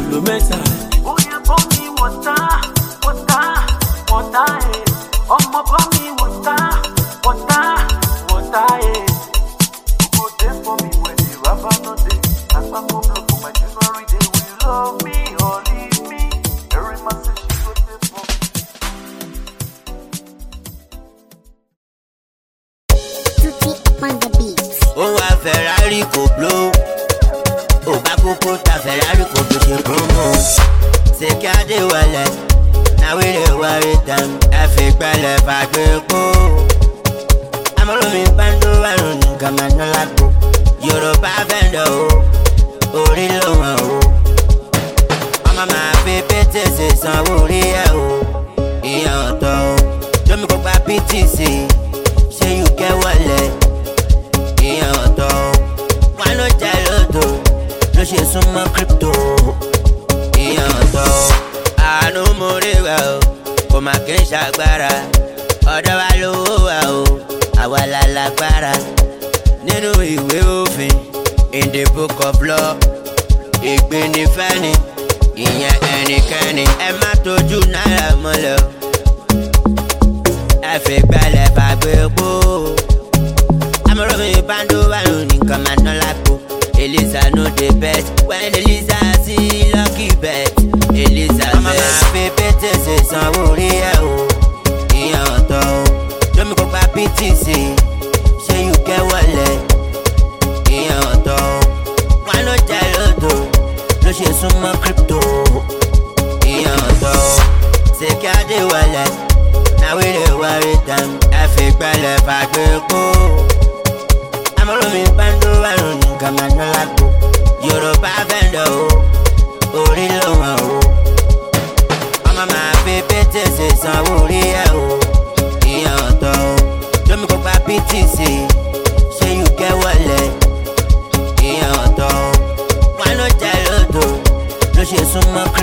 lo mẹ́ta. Ó yẹ bọ́ mi wọ̀tá, wọ̀tá, wọ̀tá ẹ̀. Ọmọ bọ́ mi wọ̀tá, wọ̀tá, wọ̀tá ẹ̀. Go there for me when the rubber no dey. Papa go blow for my January day. Will you love me or leave me? Every man say she go there for me. Tutti on the beat. Oh, a Ferrari go blow. Oh, Bakoko ta Ferrari go do the promo. Say carry wallet. Now we dey worry them. I feel belle fagbeko. I'm rolling bando around Gamano Lago. Yoruba vendor oh, Orilo oh. Mama ma pepe tese sanwó-orí ẹ̀ o. Ìyá ọ̀tọ̀ o. Jomi kò gba PTC. Say you get wallet. Ìyá ọ̀tọ̀ o. Wọ́n ló jẹ́ lóto. Ló ṣe súnmọ́ crypto. Ìyá ọ̀tọ̀ o. Àánú mo rí wa o. Kò má kí n ṣàgbára. Ọ̀dọ̀ wa lówó wa o. Àwa la lágbára. Nínú ìwé òfin. In the book of law. Ìgbín ni fẹ́ni. Ìyẹn ẹnikẹ́ni. Ẹ má tójú náírà mọ́lẹ̀ o. Ẹ fi gbẹ́lẹ̀ fagbépo. Amọ̀rọ̀ mi bando wà lónìí kan máa ná lápò. Elisa no dey bet. When Elisa see lucky bet. Elisa bet. Ọmọ máa fi pété ṣe sanwó-orí ẹ̀ o. Ìyẹn ọ̀tọ̀ o. Jomi kò gba PTC. Ṣé you get wallet? Ìyẹn ọ̀tọ̀ o. Wọ́n ló jẹ́ lóto. Ló ṣe súnmọ́ crypto. Ìyẹn ọ̀tọ̀ o. Ṣé kí á dé wallet? Now we dey worry them. Ẹ fi gbẹ́lẹ̀ fagbépo. Amọ̀rọ̀ mi bando àrùn Gamano Lago. Yoruba vendor o. Orilo wọn o. Ọmọ máa fi pété ṣe sanwó-orí ẹ̀ o. Ìyẹn ọ̀tọ̀ o. Jomi kò gba PTC. Ṣé you get wallet? Ìyẹn ọ̀tọ̀ o. Wọ́n ló jẹ́ lóto. Ló ṣe súnmọ́